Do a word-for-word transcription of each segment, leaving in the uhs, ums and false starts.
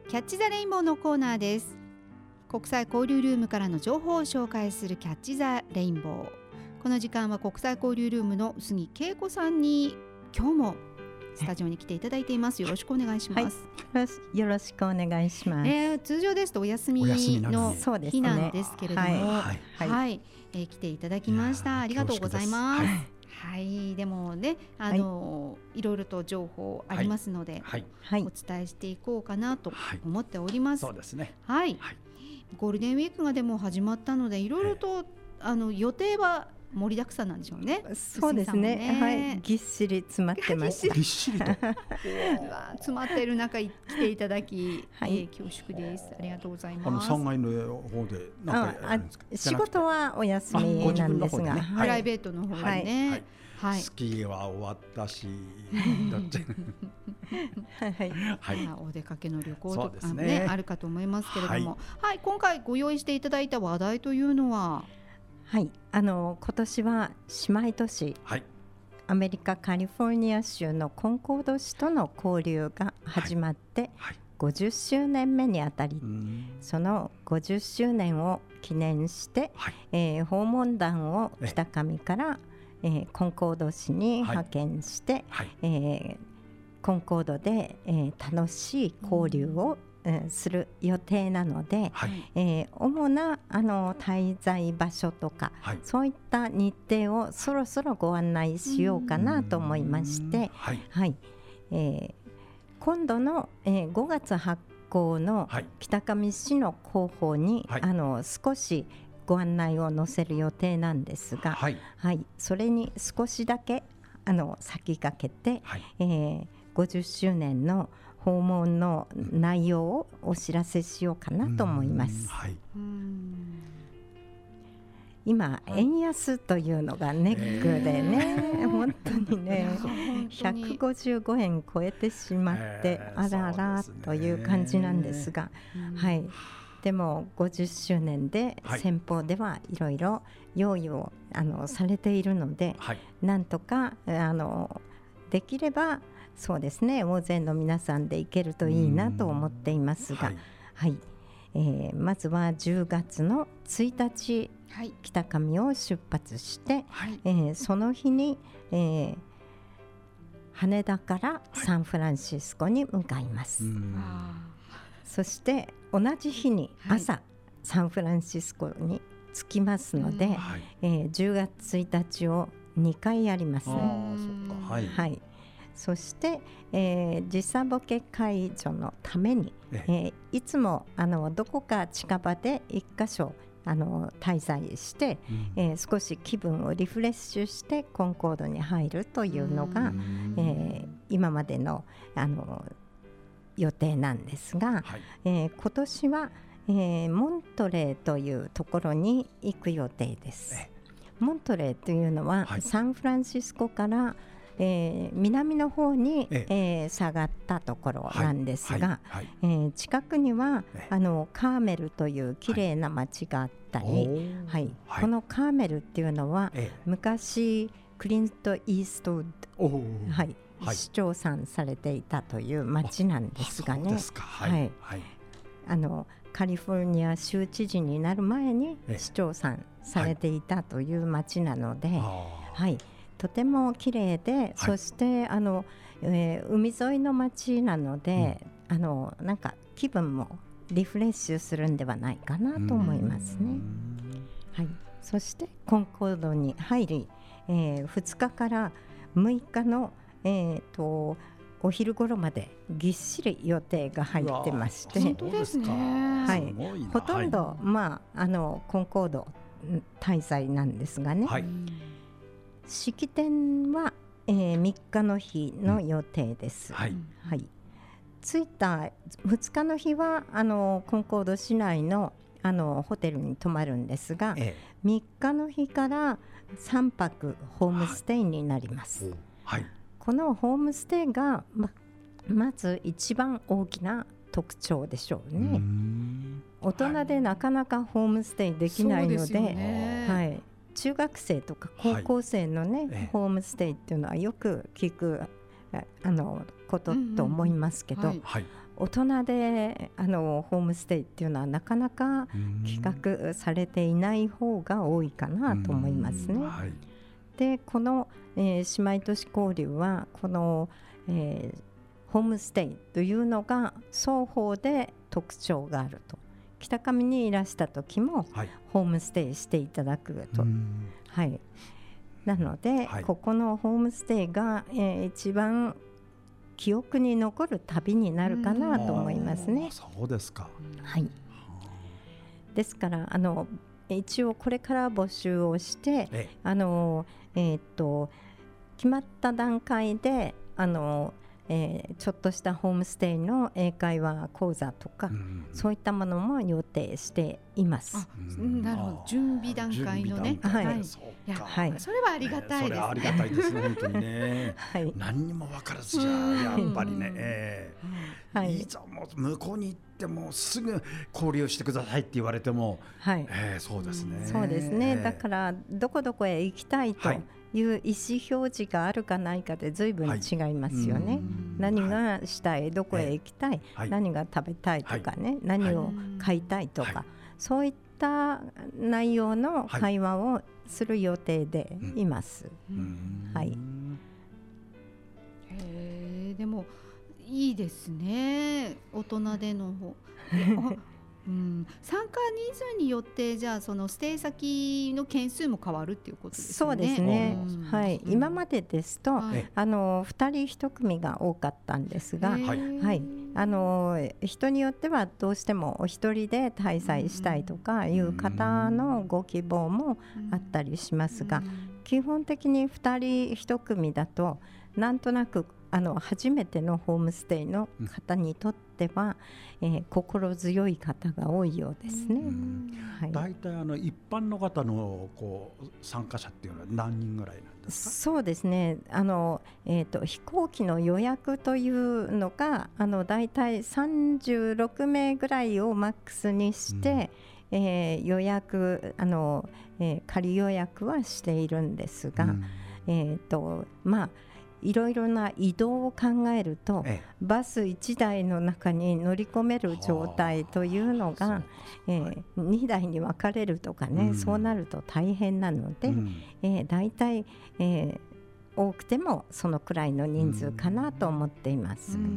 キャッチザレインボーのコーナーです。国際交流ルームからの情報を紹介するキャッチザレインボー。この時間は国際交流ルームの杉恵子さんに今日もスタジオに来ていただいています。よろしくお願いします。 はい、よろしくお願いします。 えー、通常ですとお休みの日なんですけれども、はいはいはいえー、来ていただきました。ありがとうございます。はいはい、でもね、あの、はい、いろいろと情報ありますので、はいはい、お伝えしていこうかなと思っております。 はい、そうですね。 はい、はい、ゴールデンウィークがでも始まったので、いろいろと、えー、あの予定は盛りだくさんなんでしょうね。 そうですね。ね、はい、ぎっしり詰まってました。 ぎっしりと詰まっている中来ていただき、はい、えー、恐縮です。ありがとうございます。あのさんがいの方で何かやるんですか？ 仕事はお休みなんですが、 ね、プライベートの方でね。はいはい、スキーは終わったしだってはいはい、まあ、お出かけの旅行とか ね, ねあるかと思いますけれども、はいはい、今回ご用意していただいた話題というのは、 はい、あの今年は姉妹都市、はい、アメリカカリフォルニア州のコンコード市との交流が始まって、はいはい、ごじゅっしゅうねんめにあたり、そのごじゅっしゅうねんを記念して、はい、えー、訪問団を北上からえー、コンコード市に派遣して、はいはい、えー、コンコードで、えー、楽しい交流を、うんえー、する予定なので、はい、えー、主なあの滞在場所とか、はい、そういった日程をそろそろご案内しようかなと思いまして、はいはい、えー、今度の、えー、ごがつ発行の北上市の広報に、はい、あの少しご案内を載せる予定なんですが、はいはい、それに少しだけあの先駆けて、はい、えー、ごじゅっしゅうねんの訪問の内容をお知らせしようかなと思います。はい、うーん、今、はい、円安というのがネックでね、えー、本当にねひゃくごじゅうごえん超えてしまって、えー、あららという感じなんですが、はい、でもごじゅっしゅうねんで先方ではいろいろ用意をあのされているので、はい、なんとかあのできればそうですね、大勢の皆さんで行けるといいなと思っていますが、はいはい、えー、まずはじゅうがつのついたち、はい、北上を出発して、はい、えー、その日に、えー、羽田からサンフランシスコに向かいます。はい、そして同じ日に朝、はい、サンフランシスコに着きますので、はい、えー、じゅうがつついたちをにかいやります。あ、そっか、はいはい、そして、えー、時差ボケ解除のために、えー、いつもあのどこか近場で一箇所あの滞在して、うん、えー、少し気分をリフレッシュしてコンコードに入るというのが、えー、今までのあの予定なんですが、はい、えー、今年は、えー、モントレーというところに行く予定です。モントレーというのは、はい、サンフランシスコから、えー、南の方に、ええー、下がったところなんですが、はいはいはい、えー、近くにはあのカーメルというきれいな町があったり、はいはいはい、このカーメルっていうのは、ええ、昔クリント・イーストウッド、はいはい、市長さんされていたという町なんですがね、はいはい、あのカリフォルニア州知事になる前に市長さんされていたという町なので、はいはい、とても綺麗で、はい、そしてあの、えー、海沿いの町なので、うん、あのなんか気分もリフレッシュするんではないかなと思いますね。はい、そしてコンコードに入り、えー、ふつかからむいかのえー、とお昼頃までぎっしり予定が入ってまして、 本当ですね、 はい、ほとんど、はい、まあ、あのコンコード滞在なんですがね、はい、式典は、えー、みっかの日の予定です。うん、はいはい、着いたふつかの日はあのコンコード市内のあのホテルに泊まるんですが、ええ、みっかの日からさんぱくホームステイになります。はいはい、このホームステイが ま, まず一番大きな特徴でしょうね。う大人でなかなかホームステイできないの で, で、ね、はい、中学生とか高校生の、ね、はい、ホームステイっていうのはよく聞くあのことと思いますけど、うんうん、はい、 大人であのホームステイっていうのはなかなか企画されていない方が多いかなと思いますね。はい、でこの、えー、姉妹都市交流はこの、えー、ホームステイというのが双方で特徴があると。北上にいらした時も、はい、ホームステイしていただくと、はい、なので、はい、ここのホームステイが、えー、一番記憶に残る旅になるかなと思いますね。 そうですか。 はい。ですからあの一応これから募集をして、えあの、えー、っと決まった段階であのえー、ちょっとしたホームステイの英会話講座とか、うん、そういったものも予定しています。 うん、なるほど、準備段階のね、はい、はい、いや、はい、それはありがたいですね。それはありがたいですね本当にね、はい、何にも分からずじゃやっぱりね、えーはい、いざもう向こうに行ってもすぐ交流してくださいって言われても、はい、えー、そうですね、 そうですね、だからどこどこへ行きたいと、はいいう意思表示があるかないかで随分違いますよね、はい、何がしたい、どこへ行きたい、はい、何が食べたいとかね、はい、何を買いたいとか、はい、そういった内容の会話をする予定でいます、はい、 へー、でもいいですね、大人での方うん、参加人数によってじゃあそのステイ先の件数も変わるっていうことですね。 そうですね、うん、はい、うん、今までですと、はい、あのふたりいち組が多かったんですが、はい、あの人によってはどうしてもお一人で滞在したいとかいう方のご希望もあったりしますが、基本的にふたりいち組だとなんとなくあの初めてのホームステイの方にとっては、うん、えー、心強い方が多いようですね。 だいたい一般の方のこう参加者っていうのは何人ぐらいなんですか？ そうですね、あの、えーと、飛行機の予約というのがあのだいたいさんじゅうろくめいぐらいをマックスにして、うん、えー、予約あの、えー、仮予約はしているんですが、うん、えーとまあいろいろな移動を考えると、ええ、バスいちだいの中に乗り込める状態というのが、えー、にだいに分かれるとかね、うん、そうなると大変なので、うん、えー、だいたい、えー、多くてもそのくらいの人数かなと思っています、うん、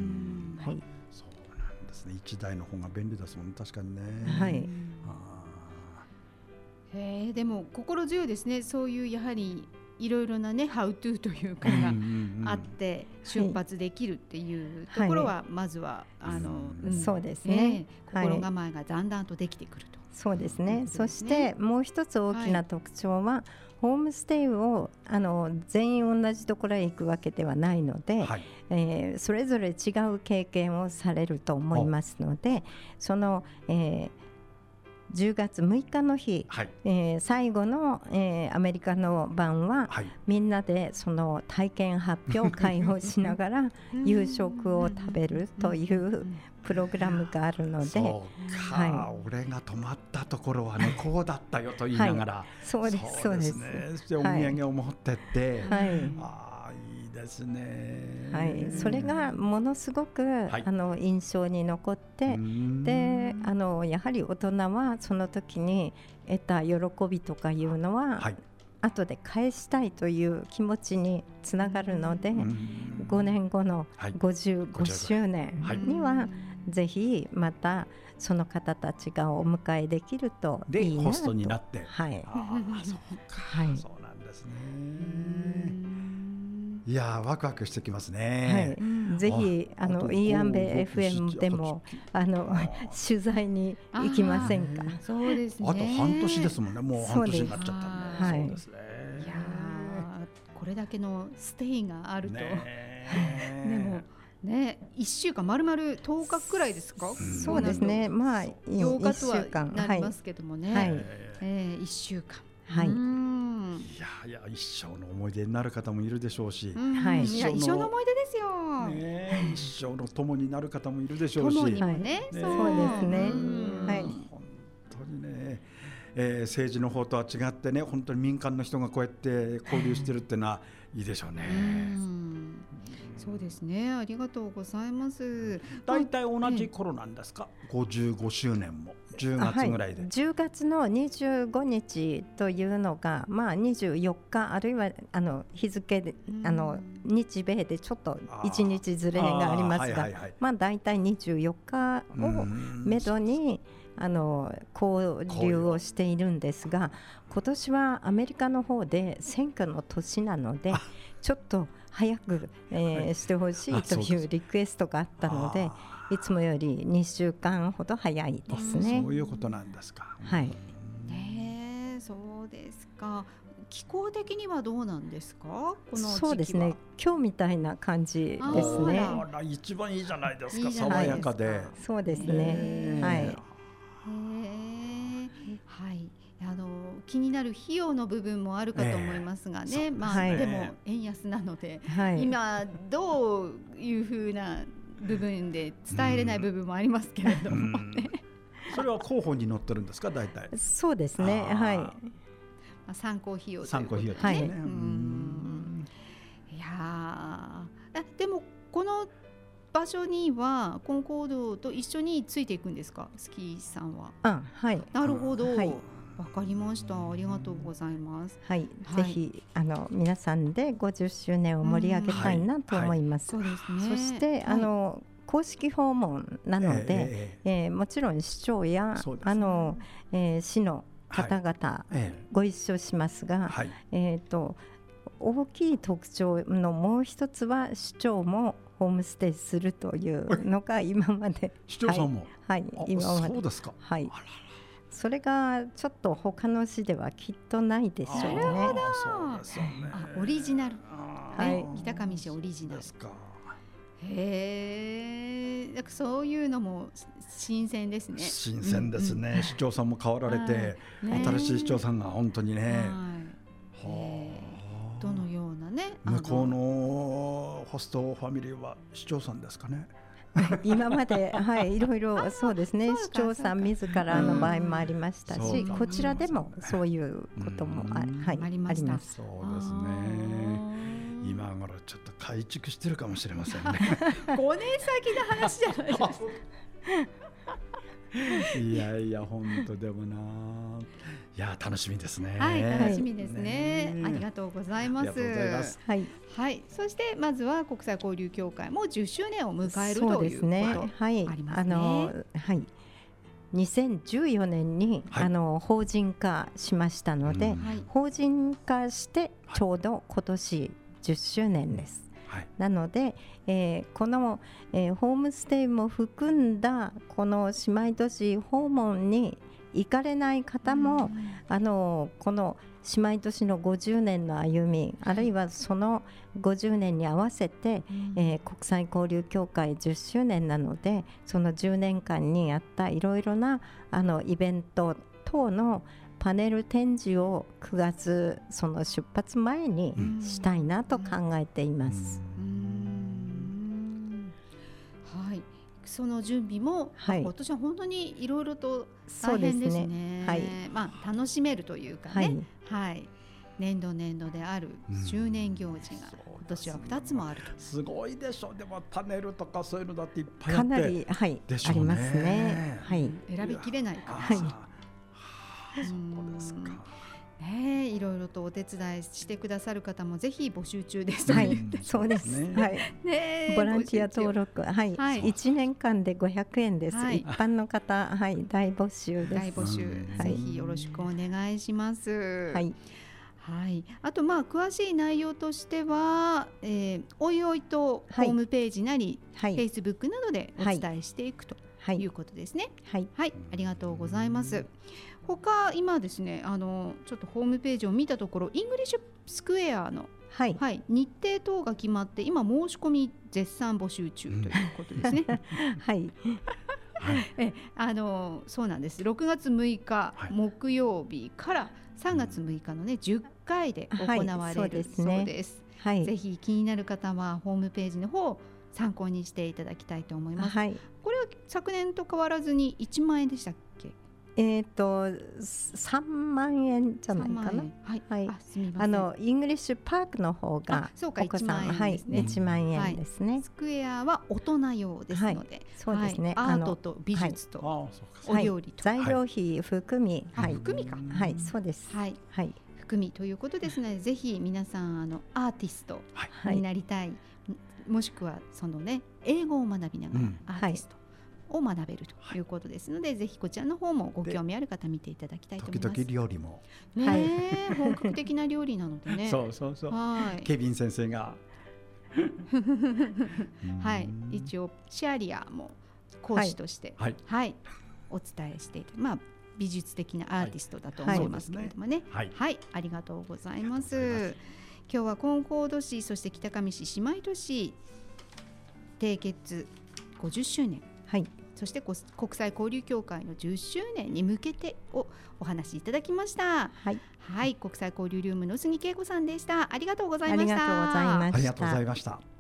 はい、 そうなんですね。いちだいの方が便利ですもんね、確かにね、 はい、 あへー、でも心強いですね。そういうやはりいろいろなねハウトゥーというかがあって出発できるっていうところはまずは、はい、あの、 うん、そうですね、 えー、心構えがだんだんとできてくると、 そうですね、そしてもう一つ大きな特徴は、はい、ホームステイをあの全員同じところへ行くわけではないので、はい、えー、それぞれ違う経験をされると思いますので、その、えーじゅうがつむいかの日、はい、えー、最後の、えー、アメリカの晩は、はい、みんなでその体験発表会をしながら夕食を食べるというプログラムがあるので、 そうか、はい、俺が泊まったところはねこうだったよと言いながら、はい、 そうですそうですね、 そしてお土産を持ってって、はい、あですね、 はい、それがものすごく、はい、あの印象に残って、であのやはり大人はその時に得た喜びとかいうのは、はい、後で返したいという気持ちにつながるので、ごねんごのごじゅうごしゅうねんには、はい、ぜひまたその方たちがお迎えできるといいなと。でホストになって、 はい、 あそうか、はい、そうなんですね。いやワクワクしてきますね、 はい、ぜひあのイーアンベ エフエム でもあの取材に行きませんか？ そうですね、 あと半年ですもんね、もう半年になっちゃったんで、そうですね、 いやこれだけのステイがあると、ねでもね、いっしゅうかん丸々とおかくらいですか？ そうですね、まあようかとはなりますけどもね、はい、えー、いっしゅうかん、はい、うん、 いやいや一生の思い出になる方もいるでしょうし、 はい、一生の思い出ですよ、 ね、一生の友になる方もいるでしょうし、 友にもね、ね、 そうですね、はい、 本当にね、えー、政治の方とは違ってね、本当に民間の人がこうやって交流してるっていうのはいいでしょうね。うん、 そうですね、ありがとうございます。 だいたい同じ頃なんですか、ええ、ごじゅうごしゅうねんもじゅうがつぐらいで、 はい、じゅうがつのにじゅうごにちというのが、まあ、にじゅうよっかあるいはあの日付であの日米でちょっといちにちずれがありますが、まあ、だいたいにじゅうよっかをめどにあの交流をしているんですが、今年はアメリカの方で選挙の年なのでちょっと早く、えーはい、してほしいというリクエストがあったので、いつもよりにしゅうかんほど早いですね。 そういうことなんですか。 はい。 ね、そうですか。気候的にはどうなんですか、この時期は。 そうですね、今日みたいな感じですね。 あら、一番いいじゃないですか、いい爽やかで。 そうですね。はい。 はい、あの気になる費用の部分もあるかと思いますがね、えー、まあ、はい、でも円安なので、はい、今どういうふうな部分で伝えれない部分もありますけれども、ね、 それは候補に載ってるんですか、大体。 そうですね、はい、まあ、参考費用ということですね。 参考費用ですね、はい、うん、いやでもこの場所にはコンコードと一緒についていくんですか、スキーさんは。 あ、はい、 なるほど、はい、わかりました。ありがとうございます。 はい、はい、ぜひあの皆さんでごじゅっしゅうねんを盛り上げたいなと思います。 そうですね。 そして、はい、あの公式訪問なので、えーえー、もちろん市長や、ね、あの、えー、市の方々、はい、ご一緒しますが、はい、えーと、大きい特徴のもう一つは市長もホームステイするというのが今まで市長さんも、 はい、はい、今まで。 そうですか。 はい。それがちょっと他の市ではきっとないでしょうね。 なるほど。あ、オリジナル、はい、北上市オリジナルですか。 へえ、そういうのも新鮮ですね。 新鮮ですね、うんうん、市長さんも変わられて、ね、新しい市長さんが本当にね、はい、 はどのようなね、 向こうのホストファミリーは市長さんですかね。 今まで、はい、いろいろそうですね、市長さん自らの場合もありましたし、うん、こちらでもそういうことも あ,、はい、ありました。 そうですね。今頃ちょっと改築してるかもしれませんね。 ごねん先の話じゃないですか。 いやいや、本当でもな、いや楽しみですね。 はい、楽しみですね。ね、ありがとうございます。 はい、 はい、そしてまずは国際交流協会もじゅっしゅうねんを迎えるということですね。はい、ありますね。あの、はい、 にせんじゅうよねんに、はい、あの法人化しましたので、うん、法人化してちょうど今年じゅっしゅうねんです。はい、なので、えー、この、えー、ホームステイも含んだこの姉妹都市訪問に行かれない方も、うん、あのこの姉妹都市のごじゅうねんの歩み、あるいはそのごじゅうねんに合わせて、うん、えー、国際交流協会じゅっしゅうねんなので、そのじゅうねんかんにあったいろいろなあのイベント等のパネル展示をくがつその出発前にしたいなと考えています。 うん、はい、その準備も、はい、今年は本当にいろいろと大変ですね。そうですね、はい、まあ、楽しめるというかね、はいはい、年度年度である周年行事が今年はふたつもあると、うん、 すごいでしょ。でもパネルとかそういうのだっていっぱいあってかなり、はい、でしょうね、ありますね、はい、 選びきれないかもしれない。 そうですか。 ね、いろいろとお手伝いしてくださる方もぜひ募集中です。 はい、そうです。はい。ね、ボランティア登録、はい、はい、いちねんかんでごひゃくえんです。はい、一般の方、はい、大募集です。 大募集、はい、ぜひよろしくお願いします。はい。はい、あとまあ詳しい内容としては、えー、おいおいとホームページなり、はい、Facebook などでお伝えしていくということですね。はい、はい、ありがとうございます。他今ですね、あのちょっとホームページを見たところ、イングリッシュスクエアの、はいはい、日程等が決まって今申し込み絶賛募集中ということですね。はい。えあのそうなんです。ろくがつむいか、はい、木曜日からさんがつむいかのねじゅっかいで行われる、はい、そうですね、そうです。はい、ぜひ気になる方はホームページの方を参考にしていただきたいと思います。はい、これは昨年と変わらずにいちまんえんでしたっけ？ えっ、ー、とさんまんえんじゃないかな。はい、はい、あ、すみません。あのイングリッシュパークの方がそうかいちまんえんですね。 はい、いちまんえんですね。はい、 スクエアは大人用ですので、はい、 そうですね。 はい、アートと美術と、はい、お料理と、 はい、材料費含み、 はい、含みか、 はい、そうです。 はい、 はい、 含みということですので、ぜひ皆さんあのアーティストになりたい、はい、もしくはそのね英語を学びながらアーティスト、うんを学べるということですので、はい、ぜひこちらの方もご興味ある方見ていただきたいと思います。 時々料理もね、はい、本格的な料理なのでねそうそうそう、はい、ケビン先生がはい、一応シャリアも講師として、はいはい、お伝えしている、まあ、美術的なアーティストだと思いますけれどもね、はいはい、ありがとうございます。今日はコンコード市、そして北上市姉妹都市締結ごじゅっしゅうねん、はい、そして国際交流協会のじゅっしゅうねんに向けてをお話しいただきました。はい、はい、国際交流ルームの杉恵子さんでした。ありがとうございました。 ありがとうございました。 ありがとうございました。